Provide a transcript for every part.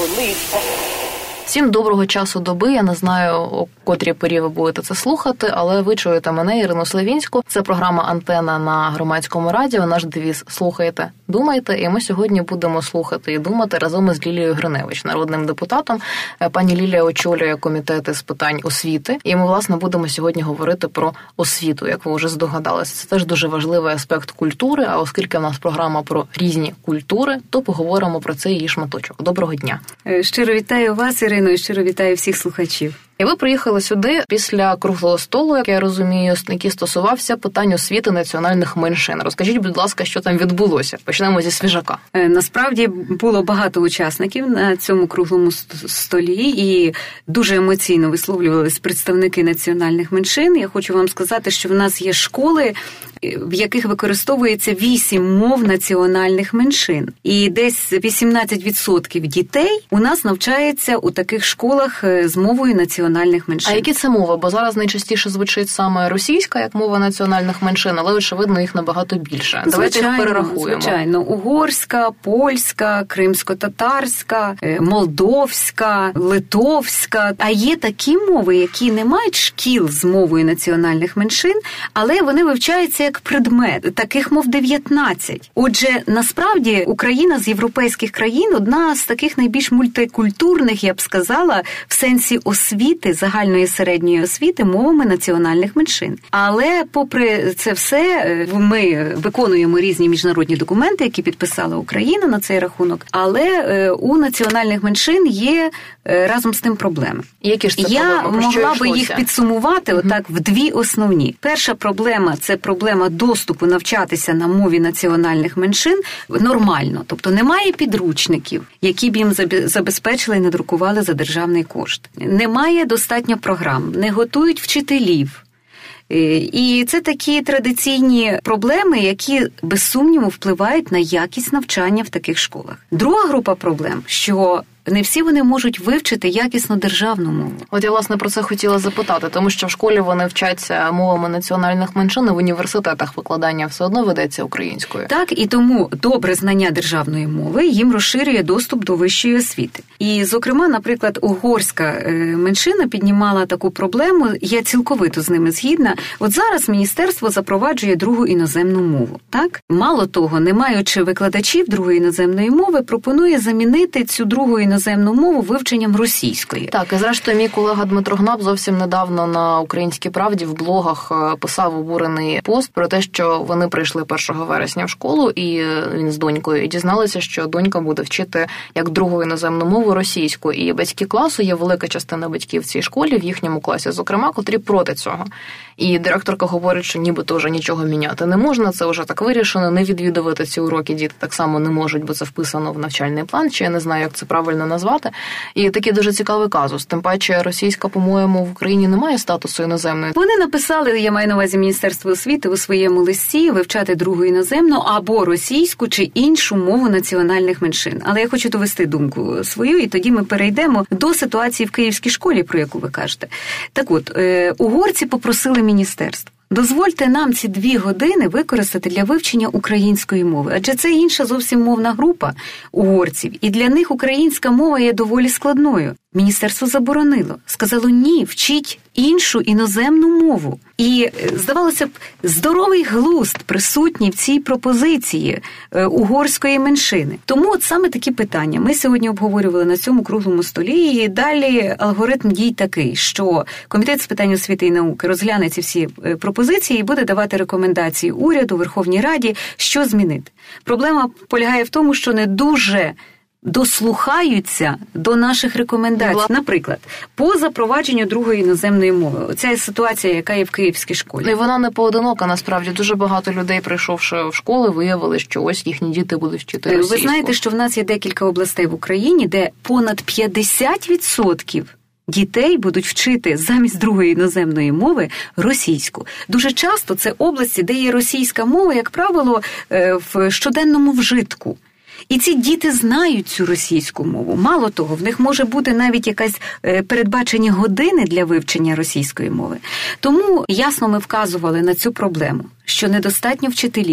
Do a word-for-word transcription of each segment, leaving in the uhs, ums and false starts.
Всім доброго часу доби. Я не знаю, о котрій порі ви будете це слухати, але ви чуєте мене, Ірину Славінську. Це програма «Антена» на Громадському радіо. Наш девіз «Слухайте, думайте». І ми сьогодні будемо слухати і думати разом із Лілією Гриневич, народним депутатом. Пані Лілія очолює комітети з питань освіти. І ми, власне, будемо сьогодні говорити про освіту, як ви вже здогадалися. Це теж дуже важливий аспект культури, а оскільки в нас програма про різні культури, то поговоримо про це її шматочок. Доброго дня. Щиро вітаю вас, Ірино, і щиро вітаю всіх слухачів. І ви приїхали сюди після круглого столу, як я розумію, який стосувався питань освіти національних меншин. Розкажіть, будь ласка, що там відбулося? Почнемо зі свіжака. Насправді було багато учасників на цьому круглому столі і дуже емоційно висловлювались представники національних меншин. Я хочу вам сказати, що в нас є школи, в яких використовується вісім мов національних меншин. І десь вісімнадцять відсотків дітей у нас навчається у таких школах з мовою національних меншин. А які це мови? Бо зараз найчастіше звучить саме російська, як мова національних меншин, але, очевидно, їх набагато більше. Давайте їх перерахуємо. Звичайно. Угорська, польська, кримсько-татарська, молдовська, литовська. А є такі мови, які не мають шкіл з мовою національних меншин, але вони вивчаються як предмет. Таких мов дев'ятнадцять. Отже, насправді, Україна з європейських країн одна з таких найбільш мультикультурних, я б сказала, в сенсі освіти, загальної середньої освіти, мовами національних меншин. Але, попри це все, ми виконуємо різні міжнародні документи, які підписала Україна на цей рахунок, але у національних меншин є разом з тим проблеми. Які ж це я проблеми? могла би їх підсумувати mm-hmm. отак в дві основні. Перша проблема – це проблема доступу навчатися на мові національних меншин нормально. Тобто немає підручників, які б їм забезпечили і надрукували за державний кошт. Немає достатньо програм, не готують вчителів. І це такі традиційні проблеми, які, без сумніву, впливають на якість навчання в таких школах. Друга група проблем, що не всі вони можуть вивчити якісно державну мову. От я, власне, про це хотіла запитати, тому що в школі вони вчаться мовами національних меншин, а в університетах викладання все одно ведеться українською. Так, і тому добре знання державної мови їм розширює доступ до вищої освіти. І, зокрема, наприклад, угорська меншина піднімала таку проблему, я цілковито з ними згідна. От зараз міністерство запроваджує другу іноземну мову. Так? Мало того, не маючи викладачів другої іноземної мови, пропонує замінити цю другу іноземну іноземну мову вивченням російської. Так, і зрештою мій колега Дмитро Гнап зовсім недавно на «Українській правді» в блогах писав обурений пост про те, що вони прийшли першого вересня в школу, і він з донькою, і дізналися, що донька буде вчити як другу іноземну мову російську. І батьки класу, є велика частина батьків в цій школі, в їхньому класі, зокрема, котрі проти цього. І директорка говорить, що нібито вже нічого міняти не можна, це вже так вирішено, не відвідувати ці уроки діти так само не можуть, бо це вписано в навчальний план, чи я не знаю, як це правильно назвати. І такий дуже цікавий казус. Тим паче російська, по-моєму, в Україні не має статусу іноземної. Вони написали, я маю на увазі Міністерство освіти, у своєму листі вивчати другу іноземну або російську чи іншу мову національних меншин. Але я хочу довести думку свою, і тоді ми перейдемо до ситуації в Київській школі, про яку ви кажете. Так от, е, угорці попросили міністерство: дозвольте нам ці дві години використати для вивчення української мови, адже це інша зовсім мовна група угорців, і для них українська мова є доволі складною. Міністерство заборонило, сказало: ні, вчіть іншу іноземну мову. І, здавалося б, здоровий глузд присутній в цій пропозиції угорської меншини. Тому от саме такі питання ми сьогодні обговорювали на цьому круглому столі, і далі алгоритм дій такий, що Комітет з питань освіти і науки розгляне ці всі пропозиції і буде давати рекомендації уряду, Верховній Раді, що змінити. Проблема полягає в тому, що не дуже дослухаються до наших рекомендацій. Наприклад, по запровадженню другої іноземної мови. Оця ситуація, яка є в Київській школі. І вона не поодинока, насправді. Дуже багато людей, прийшовши в школи, виявили, що ось їхні діти будуть вчити російську. Ви знаєте, що в нас є декілька областей в Україні, де понад п'ятдесят відсотків дітей будуть вчити замість другої іноземної мови російську. Дуже часто це області, де є російська мова, як правило, в щоденному вжитку. І ці діти знають цю російську мову. Мало того, в них може бути навіть якась передбачені години для вивчення російської мови. Тому ясно ми вказували на цю проблему, що недостатньо вчителів,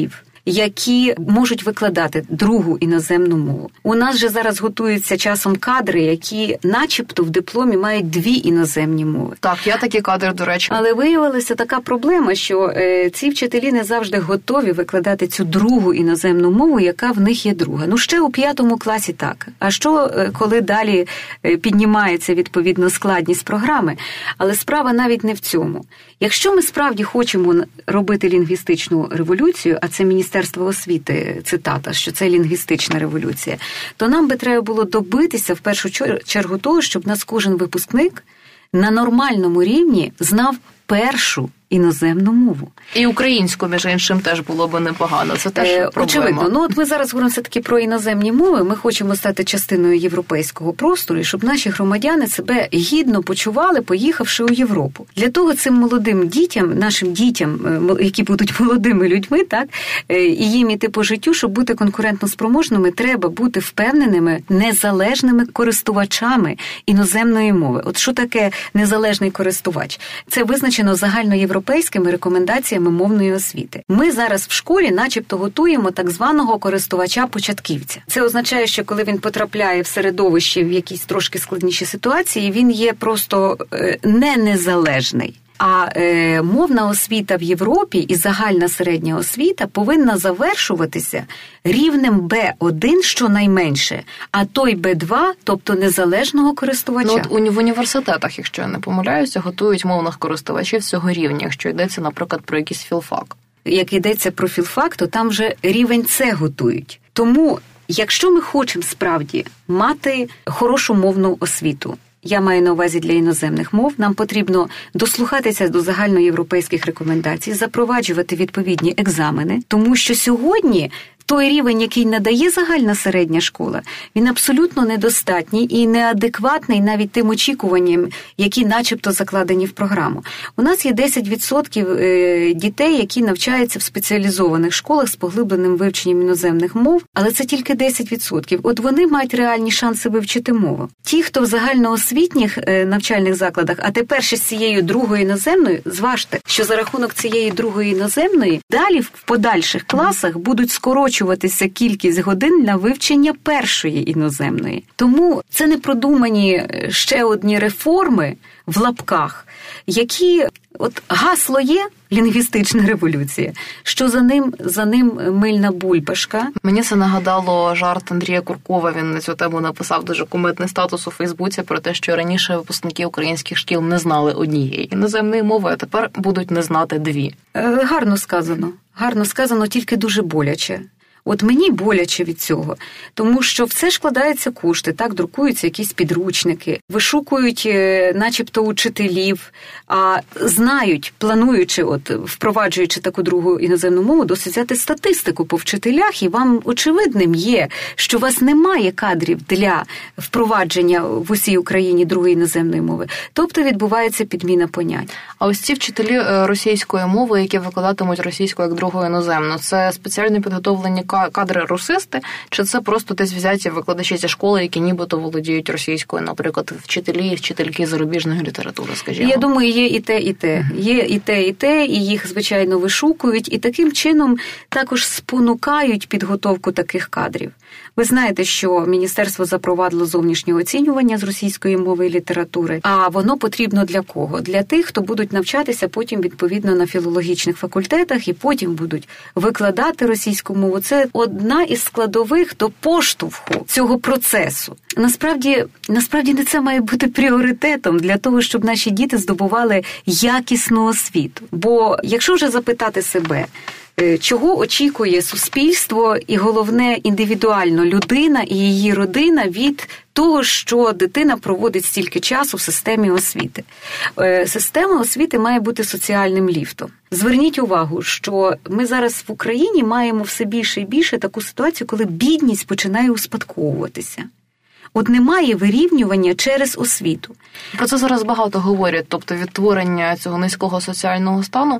які можуть викладати другу іноземну мову. У нас же зараз готуються часом кадри, які начебто в дипломі мають дві іноземні мови. Так, я такі кадри, до речі. Але виявилася така проблема, що е, ці вчителі не завжди готові викладати цю другу іноземну мову, яка в них є друга. Ну, ще у п'ятому класі так. А що, е, коли далі е, піднімається, відповідно, складність програми? Але справа навіть не в цьому. Якщо ми справді хочемо робити лінгвістичну революцію, а це Міністерство освіти, цитата, що це лінгвістична революція, то нам би треба було добитися в першу чергу того, щоб нас кожен випускник на нормальному рівні знав першу іноземну мову. І українську, між іншим, теж було б непогано. Це теж е, проблема. Очевидно. Ну, от ми зараз говоримо все-таки про іноземні мови. Ми хочемо стати частиною європейського простору, і щоб наші громадяни себе гідно почували, поїхавши у Європу. Для того цим молодим дітям, нашим дітям, які будуть молодими людьми, так, і їм іти по життю, щоб бути конкурентноспроможними, треба бути впевненими, незалежними користувачами іноземної мови. От що таке незалежний користувач? Це визначено загальноєвропейським європейськими рекомендаціями мовної освіти. Ми зараз в школі начебто готуємо так званого користувача-початківця. Це означає, що коли він потрапляє в середовище в якісь трошки складніші ситуації, він є просто е, не незалежний. А е, мовна освіта в Європі і загальна середня освіта повинна завершуватися рівнем Б один щонайменше, а той Б два, тобто незалежного користувача. Ну, от в університетах, якщо я не помиляюся, готують мовних користувачів цього рівня, якщо йдеться, наприклад, про якийсь філфак. Як йдеться про філфак, то там вже рівень С готують. Тому, якщо ми хочемо справді мати хорошу мовну освіту, я маю на увазі для іноземних мов, нам потрібно дослухатися до загальноєвропейських рекомендацій, запроваджувати відповідні екзамени, тому що сьогодні той рівень, який надає загальна середня школа, він абсолютно недостатній і неадекватний навіть тим очікуванням, які начебто закладені в програму. У нас є десять відсотків дітей, які навчаються в спеціалізованих школах з поглибленим вивченням іноземних мов, але це тільки десять відсотків. От вони мають реальні шанси вивчити мову. Ті, хто в загальноосвітніх навчальних закладах, а тепер ще з цією другою іноземною, зважте, що за рахунок цієї другої іноземної далі в подальших класах будуть скорочувати кількість годин на вивчення першої іноземної. Тому це не продумані ще одні реформи в лапках, які, от гасло є, лінгвістична революція, що за ним, за ним мильна бульбашка. Мені це нагадало жарт Андрія Куркова, він на цю тему написав дуже кумедний статус у Фейсбуці про те, що раніше випускники українських шкіл не знали однієї іноземної мови, а тепер будуть не знати дві. Гарно сказано. Гарно сказано, тільки дуже боляче. От мені боляче від цього, тому що в це ж вкладаються кошти, так, друкуються якісь підручники, вишукують начебто учителів, а знають, плануючи, от впроваджуючи таку другу іноземну мову, досить взяти статистику по вчителях, і вам очевидним є, що у вас немає кадрів для впровадження в усій Україні другої іноземної мови. Тобто відбувається підміна понять. А ось ці вчителі російської мови, які викладатимуть російську як другу іноземну, це спеціально підготовлені кадри русисти, чи це просто десь взяті викладачі зі школи, які нібито володіють російською, наприклад, вчителі і вчительки зарубіжної літератури, скажімо? Я думаю, є і те, і те. Є і те, і те, і їх, звичайно, вишукують, і таким чином також спонукають підготовку таких кадрів. Ви знаєте, що Міністерство запровадило зовнішнє оцінювання з російської мови і літератури, а воно потрібно для кого? Для тих, хто будуть навчатися потім, відповідно, на філологічних факультетах і потім будуть викладати російську мову. Це одна із складових до поштовху цього процесу. Насправді, насправді не це має бути пріоритетом для того, щоб наші діти здобували якісну освіту. Бо якщо вже запитати себе, чого очікує суспільство і, головне, індивідуально людина і її родина від того, що дитина проводить стільки часу в системі освіти. Система освіти має бути соціальним ліфтом. Зверніть увагу, що ми зараз в Україні маємо все більше і більше таку ситуацію, коли бідність починає успадковуватися. От немає вирівнювання через освіту. Про це зараз багато говорять, тобто відтворення цього низького соціального стану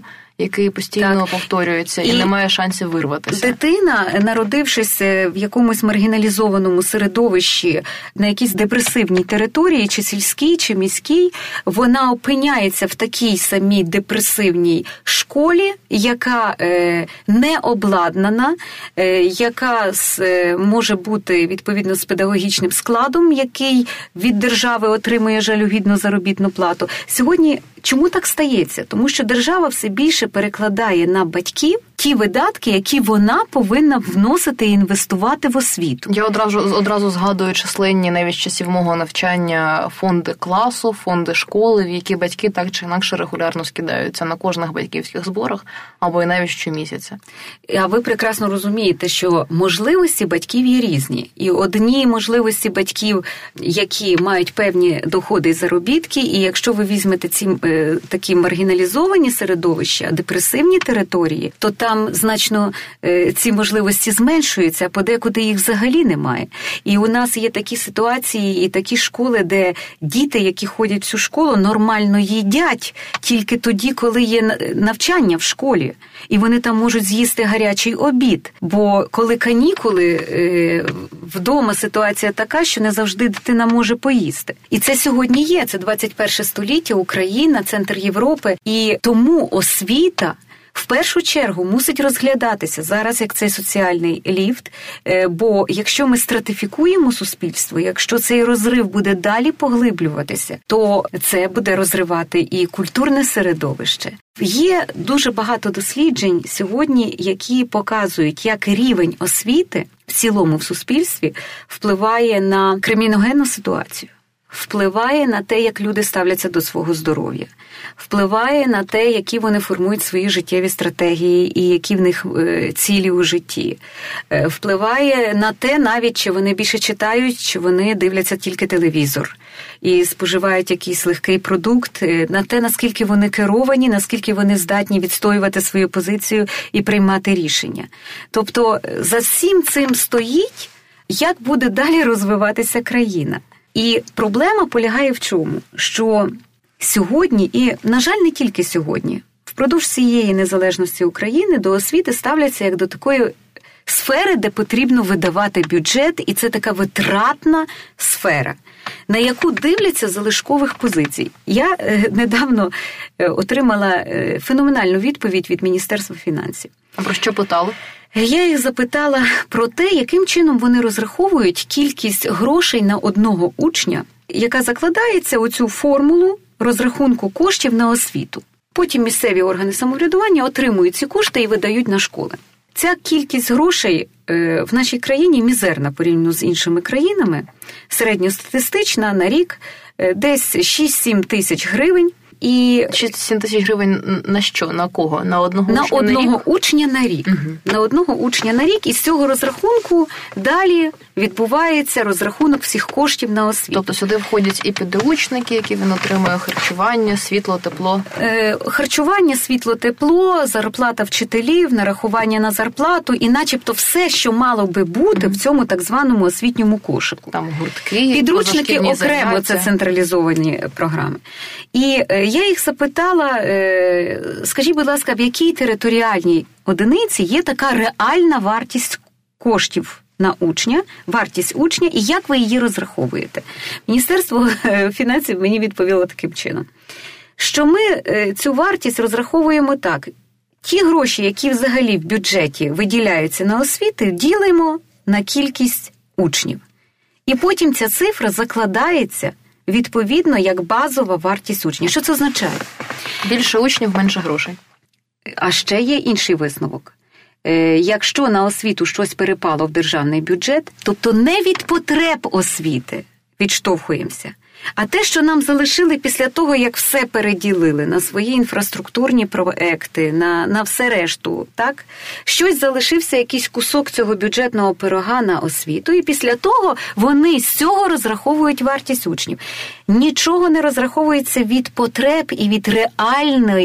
який постійно так. повторюється і, і не має шансів вирватися. Дитина, народившись в якомусь маргіналізованому середовищі, на якійсь депресивній території, чи сільській, чи міській, вона опиняється в такій самій депресивній школі, яка е, не обладнана, е, яка е, може бути відповідно з педагогічним складом, який від держави отримує жалюгідну заробітну плату. Сьогодні чому так стається? Тому що держава все більше перекладає на батьків ті видатки, які вона повинна вносити і інвестувати в освіту. Я одразу, одразу згадую численні, навіть з часів мого навчання, фонди класу, фонди школи, в які батьки так чи інакше регулярно скидаються на кожних батьківських зборах або і навіть щомісяця. А ви прекрасно розумієте, що можливості батьків є різні. І одні можливості батьків, які мають певні доходи і заробітки, і якщо ви візьмете ці е, такі маргіналізовані середовища, депресивні території, то там значно е, ці можливості зменшуються, а подекуди їх взагалі немає. І у нас є такі ситуації і такі школи, де діти, які ходять в цю школу, нормально їдять тільки тоді, коли є навчання в школі. І вони там можуть з'їсти гарячий обід. Бо коли канікули, е, вдома ситуація така, що не завжди дитина може поїсти. І це сьогодні є. Це двадцять перше століття, Україна, центр Європи. І тому освіта в першу чергу мусить розглядатися зараз як цей соціальний ліфт, бо якщо ми стратифікуємо суспільство, якщо цей розрив буде далі поглиблюватися, то це буде розривати і культурне середовище. Є дуже багато досліджень сьогодні, які показують, як рівень освіти в цілому в суспільстві впливає на криміногенну ситуацію. Впливає на те, як люди ставляться до свого здоров'я, впливає на те, які вони формують свої життєві стратегії і які в них цілі у житті, впливає на те навіть, чи вони більше читають, чи вони дивляться тільки телевізор і споживають якийсь легкий продукт, на те, наскільки вони керовані, наскільки вони здатні відстоювати свою позицію і приймати рішення. Тобто за всім цим стоїть, як буде далі розвиватися країна. І проблема полягає в чому? Що сьогодні, і, на жаль, не тільки сьогодні, впродовж цієї незалежності України до освіти ставляться як до такої сфери, де потрібно видавати бюджет, і це така витратна сфера, на яку дивляться залишкових позицій. Я е, недавно е, отримала е, феноменальну відповідь від Міністерства фінансів. А про що питали? Я їх запитала про те, яким чином вони розраховують кількість грошей на одного учня, яка закладається у цю формулу розрахунку коштів на освіту. Потім місцеві органи самоврядування отримують ці кошти і видають на школи. Ця кількість грошей в нашій країні мізерна порівняно з іншими країнами, середньостатистична на рік десь шість-сім тисяч гривень. І шість-сім тисяч гривень на що? На кого? На одного на учня одного на рік? учня на рік. Угу. На одного учня на рік. І з цього розрахунку далі відбувається розрахунок всіх коштів на освіту. Тобто сюди входять і підручники, які він отримує, харчування, світло, тепло? Е, харчування, світло, тепло, зарплата вчителів, нарахування на зарплату і начебто все, що мало би бути угу. в цьому так званому освітньому кошику. Там гуртки, підручники окремо, заняття. Це централізовані програми. І я їх запитала, скажіть, будь ласка, в якій територіальній одиниці є така реальна вартість коштів на учня, вартість учня, і як ви її розраховуєте? Міністерство фінансів мені відповіло таким чином, що ми цю вартість розраховуємо так. Ті гроші, які взагалі в бюджеті виділяються на освіти, ділимо на кількість учнів. І потім ця цифра закладається відповідно, як базова вартість учня. Що це означає? Більше учнів, менше грошей. А ще є інший висновок. Е, якщо на освіту щось перепало в державний бюджет, тобто не від потреб освіти відштовхуємося, а те, що нам залишили після того, як все переділили на свої інфраструктурні проекти, на, на все решту, так? Щось залишився, якийсь кусок цього бюджетного пирога на освіту, і після того вони з цього розраховують вартість учнів. Нічого не розраховується від потреб і від реальної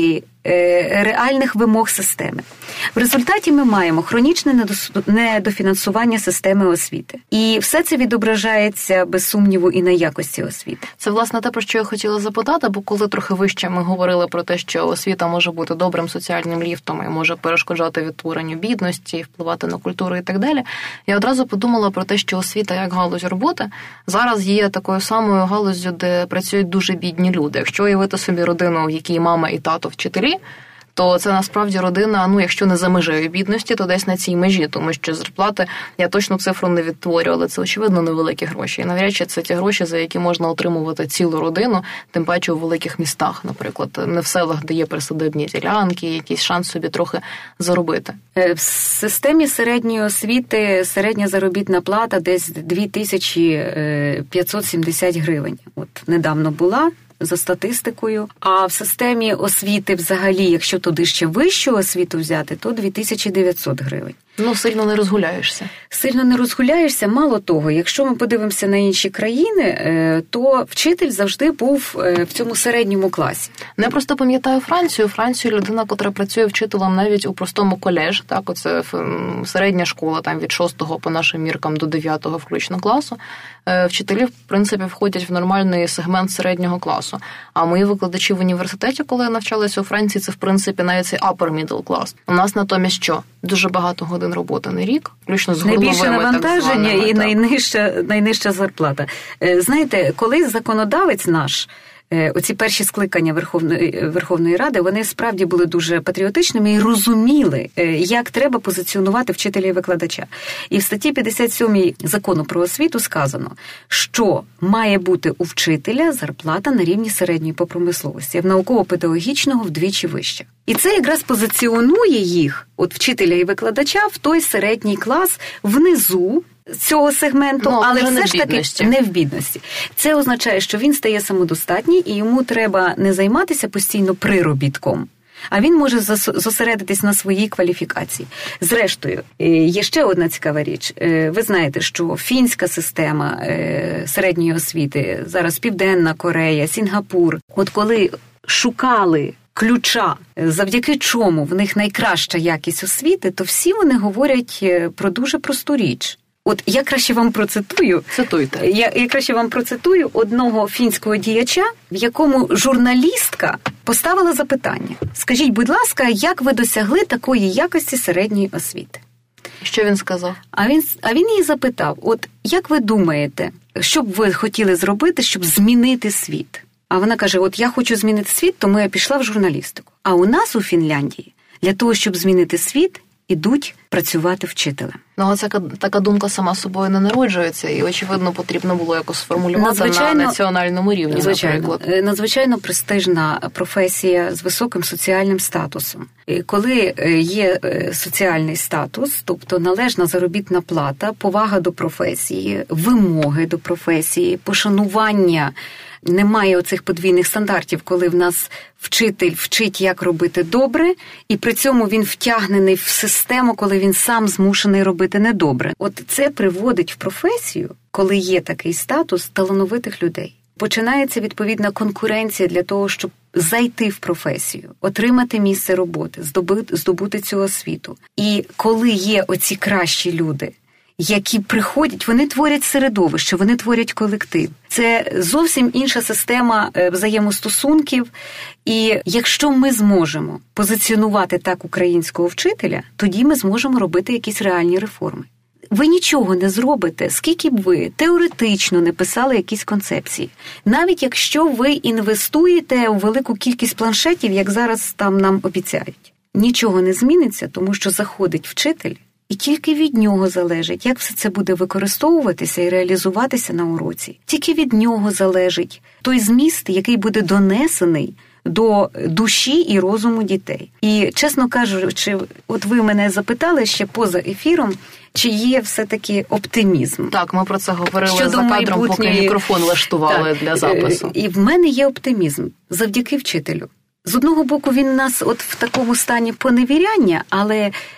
реальних вимог системи. В результаті ми маємо хронічне недофінансування системи освіти. І все це відображається, без сумніву, і на якості освіти. Це, власне, те, про що я хотіла запитати, бо коли трохи вище ми говорили про те, що освіта може бути добрим соціальним ліфтом і може перешкоджати відтворенню бідності, впливати на культуру і так далі, я одразу подумала про те, що освіта як галузь роботи зараз є такою самою галуззю, де працюють дуже бідні люди. Якщо уявити собі родину, в якій мама і тато вчителі, то це насправді родина, ну, якщо не за межею бідності, то десь на цій межі, тому що зарплати, я точно цифру не відтворю, але це, очевидно, невеликі гроші. І навряд чи це ті гроші, за які можна отримувати цілу родину, тим паче у великих містах, наприклад, не в селах, де є присадибні ділянки, якийсь шанс собі трохи заробити. В системі середньої освіти середня заробітна плата десь дві тисячі п'ятсот сімдесят гривень. От недавно була, за статистикою. А в системі освіти взагалі, якщо туди ще вищу освіту взяти, то дві тисячі дев'ятсот гривень. Ну, сильно не розгуляєшся. Сильно не розгуляєшся. Мало того, якщо ми подивимося на інші країни, то вчитель завжди був в цьому середньому класі. Я просто пам'ятаю Францію. Францію людина, котра працює вчителем навіть у простому колеж, так, оце середня школа, там від шостого по нашим міркам до дев'ятого включно класу, вчителі, в принципі, входять в нормальний сегмент середнього класу. А мої викладачі в університеті, коли я навчалася у Франції, це, в принципі, навіть цей upper middle class. У нас натомість що? Дуже багато годин роботи на рік, включно з горловими, найбільше навантаження і так. найнижча, найнижча зарплата. Знаєте, колись законодавець наш, оці перші скликання Верховної, Верховної Ради, вони справді були дуже патріотичними і розуміли, як треба позиціонувати вчителя і викладача. І в статті п'ятдесят сьомій Закону про освіту сказано, що має бути у вчителя зарплата на рівні середньої по промисловості, а в науково-педагогічного вдвічі вища. І це якраз позиціонує їх, от вчителя і викладача, в той середній клас внизу цього сегменту, ну, але все ж таки не в бідності. Це означає, що він стає самодостатній і йому треба не займатися постійно приробітком, а він може зосередитись на своїй кваліфікації. Зрештою, є ще одна цікава річ. Ви знаєте, що фінська система середньої освіти, зараз Південна Корея, Сінгапур, от коли шукали ключа, завдяки чому в них найкраща якість освіти, то всі вони говорять про дуже просту річ. От я краще вам процитую. Цитуйте. Я, я краще вам процитую одного фінського діяча, в якому журналістка поставила запитання. Скажіть, будь ласка, як ви досягли такої якості середньої освіти? Що він сказав? А він, а він її запитав, от як ви думаєте, що б ви хотіли зробити, щоб змінити світ? А вона каже, от я хочу змінити світ, тому я пішла в журналістику. А у нас у Фінляндії для того, щоб змінити світ, ідуть працювати вчителем. Ну, це така думка сама собою не народжується, і, очевидно, потрібно було якось сформулювати на національному рівні, звичайно, наприклад. Надзвичайно престижна професія з високим соціальним статусом. І коли є соціальний статус, тобто належна заробітна плата, повага до професії, вимоги до професії, пошанування, немає оцих подвійних стандартів, коли в нас вчитель вчить, як робити добре, і при цьому він втягнений в систему, коли він сам змушений робити недобре. От це приводить в професію, коли є такий статус, талановитих людей. Починається відповідна конкуренція для того, щоб зайти в професію, отримати місце роботи, здобути, здобути цю освіту. І коли є оці кращі люди, які приходять, вони творять середовище, вони творять колектив. Це зовсім інша система взаємостосунків. І якщо ми зможемо позиціонувати так українського вчителя, тоді ми зможемо робити якісь реальні реформи. Ви нічого не зробите, скільки б ви теоретично не писали якісь концепції. Навіть якщо ви інвестуєте у велику кількість планшетів, як зараз там нам обіцяють. Нічого не зміниться, тому що заходить вчитель, і тільки від нього залежить, як все це буде використовуватися і реалізуватися на уроці. Тільки від нього залежить той зміст, який буде донесений до душі і розуму дітей. І, чесно кажучи, от ви мене запитали ще поза ефіром, чи є все-таки оптимізм. Так, ми про це говорили щодо за кадром, майбутньої... поки мікрофон влаштували так, для запису. І в мене є оптимізм завдяки вчителю. З одного боку, він нас от в такому стані поневіряння, але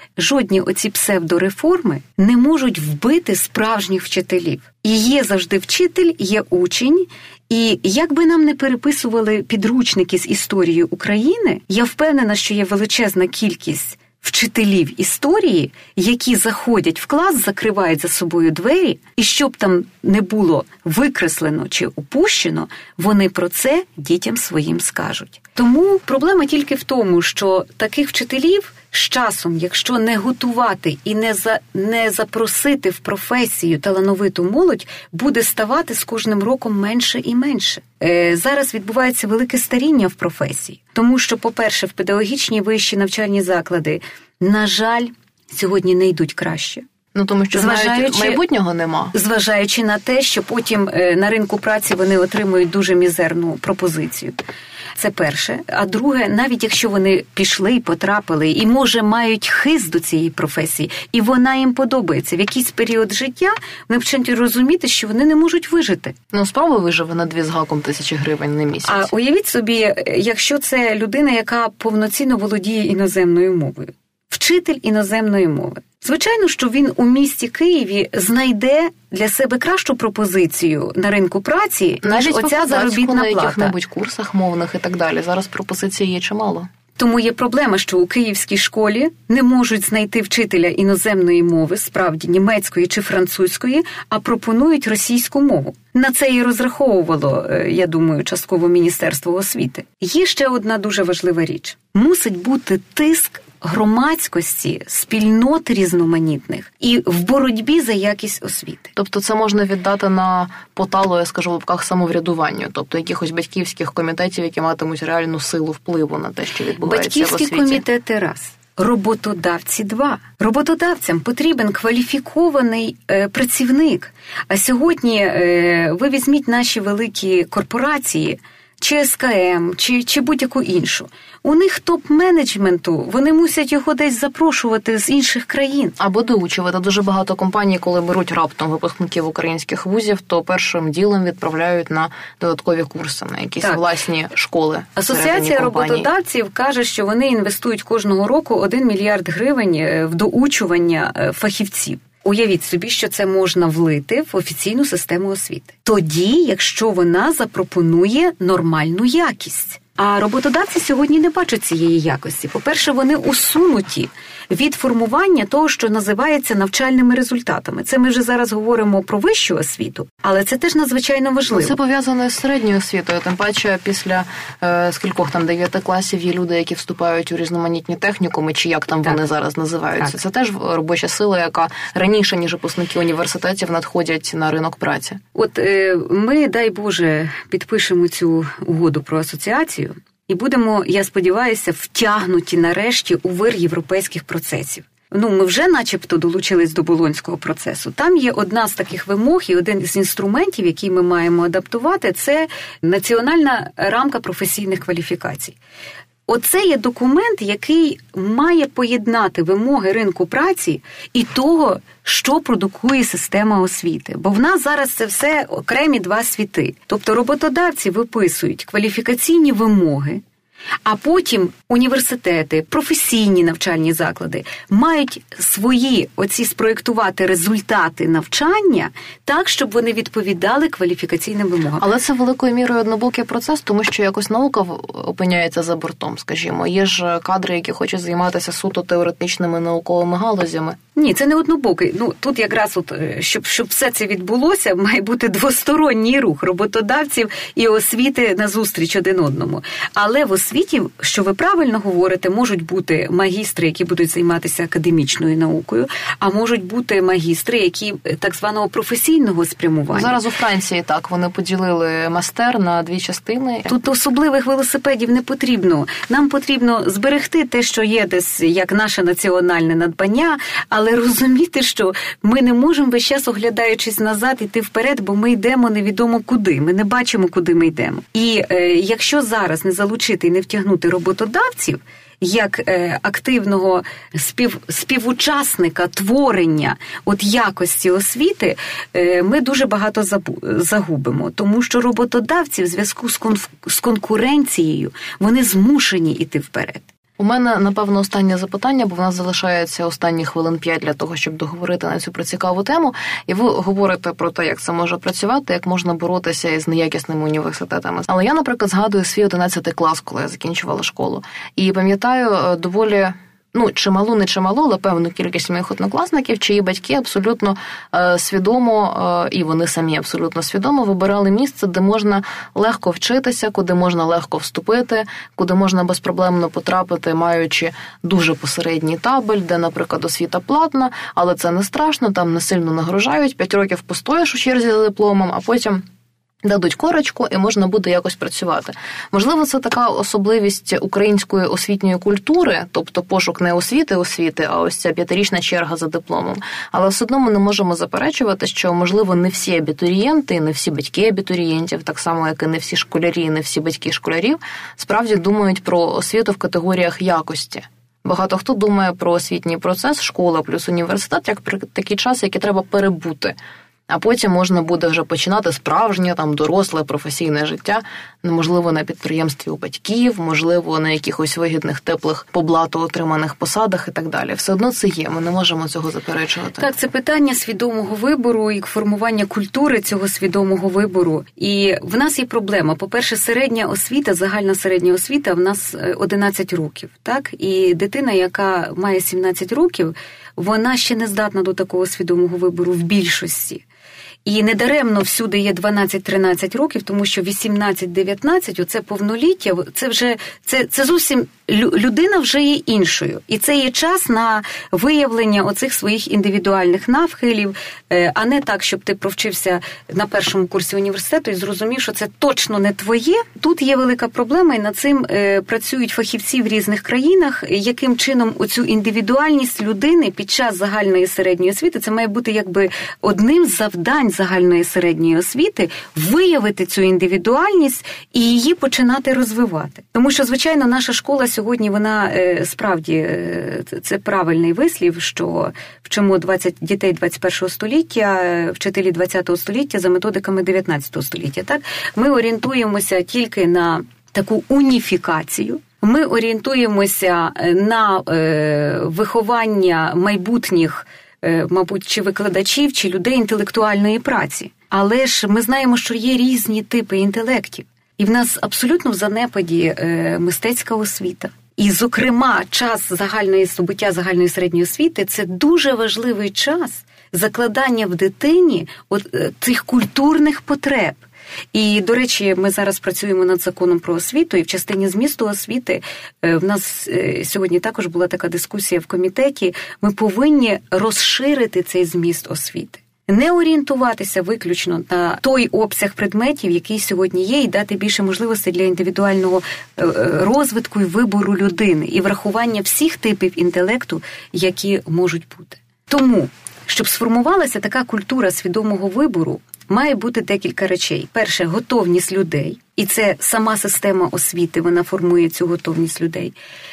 жодні оці псевдореформи не можуть вбити справжніх вчителів. І є завжди вчитель, є учень. І як би нам не переписували підручники з історії України, я впевнена, що є величезна кількість вчителів історії, які заходять в клас, закривають за собою двері, і щоб там не було викреслено чи опущено, вони про це дітям своїм скажуть. Тому проблема тільки в тому, що таких вчителів з часом, якщо не готувати і не, за, не запросити в професію талановиту молодь, буде ставати з кожним роком менше і менше. Е, зараз відбувається велике старіння в професії. Тому що, по-перше, в педагогічні вищі навчальні заклади, на жаль, сьогодні не йдуть краще. Ну, тому що зважаючи, майбутнього нема. Зважаючи на те, що потім на ринку праці вони отримують дуже мізерну пропозицію. Це перше. А друге, навіть якщо вони пішли і потрапили, і, може, мають хист до цієї професії, і вона їм подобається, в якийсь період життя вони почнуть розуміти, що вони не можуть вижити. Ну, справа виживе на дві з гаком тисячі гривень на місяць. А уявіть собі, якщо це людина, яка повноцінно володіє іноземною мовою. Вчитель іноземної мови. Звичайно, що він у місті Києві знайде для себе кращу пропозицію на ринку праці, навіть оця заробітна на плата. яких-небудь курсах мовних і так далі. Зараз пропозицій є чимало. Тому є проблема, що у київській школі не можуть знайти вчителя іноземної мови, справді, німецької чи французької, а пропонують російську мову. На це і розраховувало, я думаю, частково Міністерство освіти. Є ще одна дуже важлива річ. Мусить бути тиск громадськості, спільнот різноманітних і в боротьбі за якість освіти. Тобто це можна віддати на поталу, я скажу в лапках, самоврядуванню, тобто якихось батьківських комітетів, які матимуть реальну силу впливу на те, що відбувається в освіті. Батьківські комітети – раз. Роботодавці – два. Роботодавцям потрібен кваліфікований е, працівник. А сьогодні е, ви візьміть наші великі корпорації, чи ес ка ем, чи, чи будь-яку іншу. У них топ-менеджменту, вони мусять його десь запрошувати з інших країн. Або доучувати. Дуже багато компаній, коли беруть раптом випускників українських вузів, то першим ділом відправляють на додаткові курси, на якісь так. власні школи. Асоціація роботодавців каже, що вони інвестують кожного року один мільярд гривень в доучування фахівців. Уявіть собі, що це можна влити в офіційну систему освіти. Тоді, якщо вона запропонує нормальну якість. А роботодавці сьогодні не бачать цієї якості. По-перше, вони усунуті від формування того, що називається навчальними результатами. Це ми вже зараз говоримо про вищу освіту, але це теж надзвичайно важливо. Це пов'язано з середньою освітою, тим паче після е, скількох там дев'яти класів є люди, які вступають у різноманітні технікуми, чи як там так. вони зараз називаються. Так. Це теж робоча сила, яка раніше, ніж випускники університетів, надходять на ринок праці. От е, ми, дай Боже, підпишемо цю угоду про асоціацію, і будемо, я сподіваюся, втягнуті нарешті у вир європейських процесів. Ну, ми вже начебто долучились до Болонського процесу. Там є одна з таких вимог і один із інструментів, який ми маємо адаптувати, це національна рамка професійних кваліфікацій. Оце є документ, який має поєднати вимоги ринку праці і того, що продукує система освіти. Бо в нас зараз це все окремі два світи. Тобто роботодавці виписують кваліфікаційні вимоги, а потім університети, професійні навчальні заклади мають свої оці спроєктувати результати навчання так, щоб вони відповідали кваліфікаційним вимогам. Але це великою мірою однобокий процес, тому що якось наука опиняється за бортом, скажімо. Є ж кадри, які хочуть займатися суто теоретичними науковими галузями. Ні, це не однобокий. Ну, тут якраз, от, щоб, щоб все це відбулося, має бути двосторонній рух роботодавців і освіти назустріч один одному. Але в освіті, що ви правильно говорите, можуть бути магістри, які будуть займатися академічною наукою, а можуть бути магістри, які так званого професійного спрямування. Зараз у Франції так, вони поділили мастер на дві частини. Тут особливих велосипедів не потрібно. Нам потрібно зберегти те, що є десь як наше національне надбання, але розуміти, що ми не можемо весь час, оглядаючись назад, іти вперед, бо ми йдемо невідомо куди. Ми не бачимо, куди ми йдемо. І е, якщо зараз не залучити і не втягнути роботодавців, як е, активного спів, співучасника творення от якості освіти, е, ми дуже багато забу, загубимо. Тому що роботодавці в зв'язку з, конф, з конкуренцією, вони змушені йти вперед. У мене, напевно, останнє запитання, бо в нас залишається останні хвилин п'ять для того, щоб договорити на цю цікаву тему. І ви говорите про те, як це може працювати, як можна боротися із неякісними університетами. Але я, наприклад, згадую свій одинадцятий клас, коли я закінчувала школу. І пам'ятаю доволі... Ну, чималу, не чималу, але певну кількість моїх однокласників, чиї батьки абсолютно е, свідомо, е, і вони самі абсолютно свідомо вибирали місце, де можна легко вчитися, куди можна легко вступити, куди можна безпроблемно потрапити, маючи дуже посередній табель, де, наприклад, освіта платна, але це не страшно, там не сильно нагружають, п'ять років постоїш у черзі за дипломом, а потім... дадуть корочку, і можна буде якось працювати. Можливо, це така особливість української освітньої культури, тобто пошук не освіти освіти, а ось ця п'ятирічна черга за дипломом. Але все одно ми не можемо заперечувати, що, можливо, не всі абітурієнти, не всі батьки абітурієнтів, так само, як і не всі школярі, не всі батьки школярів, справді думають про освіту в категоріях якості. Багато хто думає про освітній процес, школа плюс університет, як про такий час, який треба перебути. А потім можна буде вже починати справжнє, там, доросле, професійне життя, можливо, на підприємстві у батьків, можливо, на якихось вигідних, теплих, по блату отриманих посадах і так далі. Все одно це є, ми не можемо цього заперечувати. Так, це питання свідомого вибору і формування культури цього свідомого вибору. І в нас є проблема. По-перше, середня освіта, загальна середня освіта в нас одинадцять років, так? І дитина, яка має сімнадцять років, вона ще не здатна до такого свідомого вибору в більшості. І недаремно всюди є дванадцять-тринадцять років, тому що вісімнадцять-дев'ятнадцять, оце повноліття, це вже, це, це зовсім, людина вже є іншою. І це є час на виявлення оцих своїх індивідуальних навхилів, а не так, щоб ти провчився на першому курсі університету і зрозумів, що це точно не твоє. Тут є велика проблема, і над цим працюють фахівці в різних країнах, яким чином оцю індивідуальність людини під час загальної середньої освіти, це має бути якби одним з завдань загальної середньої освіти, виявити цю індивідуальність і її починати розвивати. Тому що, звичайно, наша школа сьогодні, вона справді, це правильний вислів, що вчимо двадцять дітей двадцять першого століття, вчителі двадцятого століття за методиками дев'ятнадцятого століття. Так? Ми орієнтуємося тільки на таку уніфікацію. Ми орієнтуємося на е, виховання майбутніх, е, мабуть, чи викладачів, чи людей інтелектуальної праці. Але ж ми знаємо, що є різні типи інтелектів. І в нас абсолютно в занепаді е, мистецька освіта. І, зокрема, час загальної здобуття загальної середньої освіти – це дуже важливий час закладання в дитині от, е, цих культурних потреб. І, до речі, ми зараз працюємо над законом про освіту, і в частині змісту освіти в нас сьогодні також була така дискусія в комітеті. Ми повинні розширити цей зміст освіти. Не орієнтуватися виключно на той обсяг предметів, який сьогодні є, і дати більше можливостей для індивідуального розвитку і вибору людини, і врахування всіх типів інтелекту, які можуть бути. Тому, щоб сформувалася така культура свідомого вибору, має бути декілька речей. Перше – готовність людей. І це сама система освіти, вона формує цю готовність людей.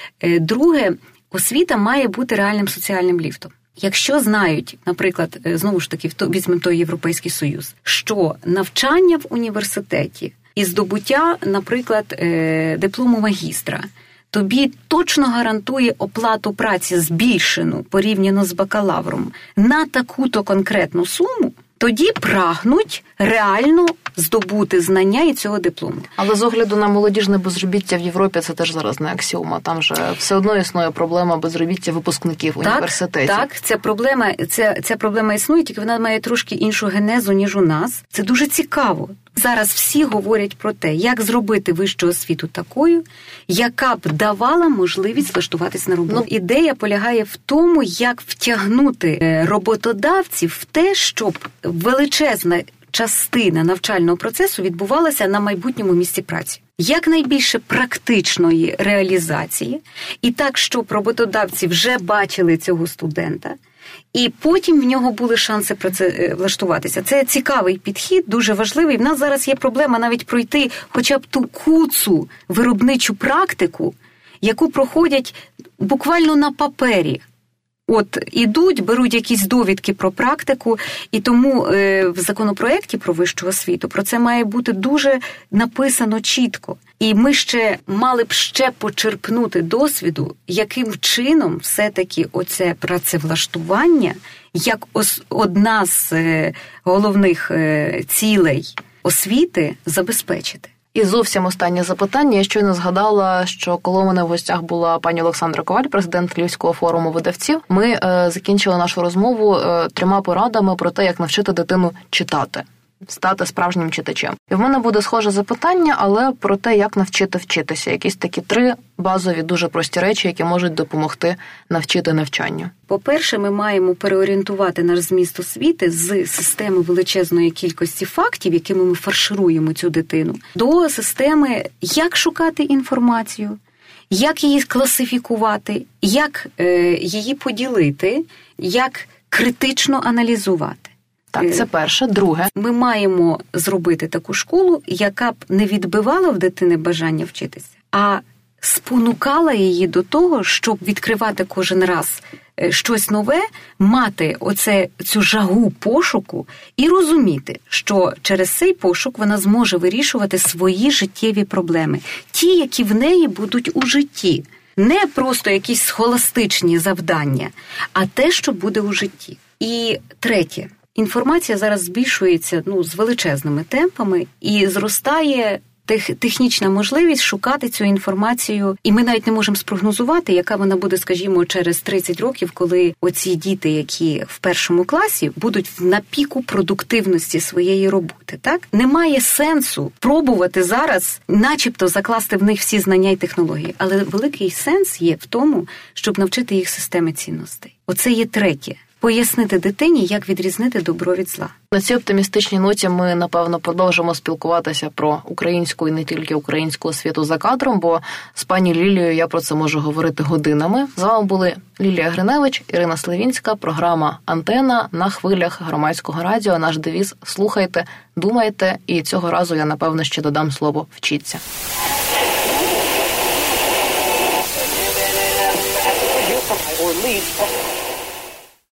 Друге – освіта має бути реальним соціальним ліфтом. Якщо знають, наприклад, знову ж таки, візьмемо той Європейський Союз, що навчання в університеті і здобуття, наприклад, диплому магістра тобі точно гарантує оплату праці збільшену порівняно з бакалавром на таку-то конкретну суму, тоді прагнуть реально здобути знання і цього диплому. Але з огляду на молодіжне безробіття в Європі це теж зараз не аксіома. Там же все одно існує проблема безробіття випускників так, університетів. Так, ця проблема, ця, ця проблема існує, тільки вона має трошки іншу генезу, ніж у нас. Це дуже цікаво. Зараз всі говорять про те, як зробити вищу освіту такою, яка б давала можливість влаштуватись на роботу. Ну, ідея полягає в тому, як втягнути роботодавців в те, щоб величезна частина навчального процесу відбувалася на майбутньому місці праці. Якнайбільше практичної реалізації, і так, щоб роботодавці вже бачили цього студента, і потім в нього були шанси влаштуватися. Це цікавий підхід, дуже важливий. В нас зараз є проблема навіть пройти хоча б ту куцу виробничу практику, яку проходять буквально на папері От ідуть, беруть якісь довідки про практику, і тому е, в законопроекті про вищу освіту про це має бути дуже написано чітко. І ми ще мали б ще почерпнути досвіду, яким чином все-таки оце працевлаштування, як ос- одна з е, головних е, цілей освіти, забезпечити. І зовсім останнє запитання. Я щойно згадала, що коли у мене в гостях була пані Олександра Коваль, президент Львівського форуму видавців, ми е, закінчили нашу розмову е, трьома порадами про те, як навчити дитину читати, стати справжнім читачем. І в мене буде схоже запитання, але про те, як навчити вчитися. Якісь такі три базові, дуже прості речі, які можуть допомогти навчити навчанню. По-перше, ми маємо переорієнтувати наш зміст освіти з системи величезної кількості фактів, якими ми фаршируємо цю дитину, до системи, як шукати інформацію, як її класифікувати, як е, її поділити, як критично аналізувати. Так, це перше. Друге. Ми маємо зробити таку школу, яка б не відбивала в дитини бажання вчитися, а спонукала її до того, щоб відкривати кожен раз щось нове, мати оце, цю жагу пошуку і розуміти, що через цей пошук вона зможе вирішувати свої життєві проблеми. Ті, які в неї будуть у житті. Не просто якісь схоластичні завдання, а те, що буде у житті. І третє. Інформація зараз збільшується ну, з величезними темпами і зростає тех, технічна можливість шукати цю інформацію. І ми навіть не можемо спрогнозувати, яка вона буде, скажімо, через тридцять років, коли оці діти, які в першому класі, будуть на піку продуктивності своєї роботи. Так? Немає сенсу пробувати зараз начебто закласти в них всі знання і технології. Але великий сенс є в тому, щоб навчити їх системи цінностей. Оце є третє. Пояснити дитині, як відрізнити добро від зла. На цій оптимістичній ноті ми, напевно, продовжимо спілкуватися про українську і не тільки українську освіту за кадром, бо з пані Лілією я про це можу говорити годинами. З вами були Лілія Гриневич, Ірина Сливінська, програма «Антена» на хвилях Громадського радіо. Наш девіз «Слухайте, думайте» і цього разу я, напевно, ще додам слово «Вчіться». Or leave.